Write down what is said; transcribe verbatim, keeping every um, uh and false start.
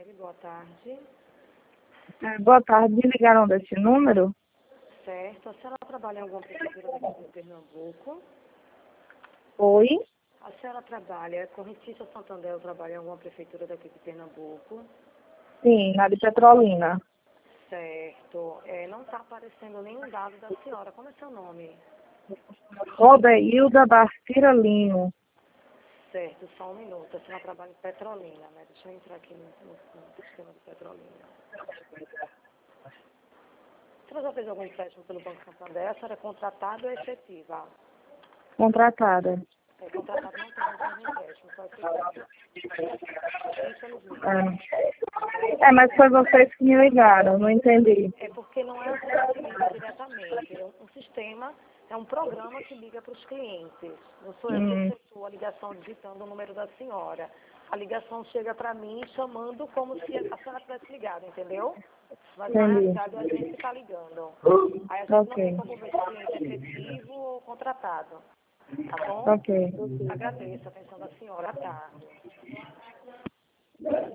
Michele, boa tarde. É, boa tarde, me ligaram desse número? Certo. A senhora trabalha em alguma prefeitura daqui de Pernambuco? Oi? A senhora trabalha, Correntista Santander, trabalha em alguma prefeitura daqui de Pernambuco? Sim, na de Petrolina. Certo. É, não está aparecendo nenhum dado da senhora. Como é seu nome? Rodeilda Bastira Lino. Certo, só um minuto. A senhora trabalha em Petrolina, né? Deixa eu entrar aqui no, no, no sistema de Petrolina. A senhora já fez algum empréstimo pelo Banco Santander? A senhora é contratada ou efetiva? Contratada. É, contratado não tem mais empréstimo, só efetivo. Infelizmente. É. é, mas foi vocês que me ligaram, não entendi. É porque não é a senhora que liga diretamente. É um, um sistema, é um programa que liga para os clientes. Não sou eu que Hum, efetuo a ligação digitando o número da senhora. A ligação chega para mim chamando como se a senhora tivesse ligado, entendeu? Mas na entendi. realidade é a gente que está ligando. Aí a gente não tem Ok. como ver se o cliente é efetivo ou contratado. Tá bom? Ok. Agradeço a atenção da senhora. À tarde.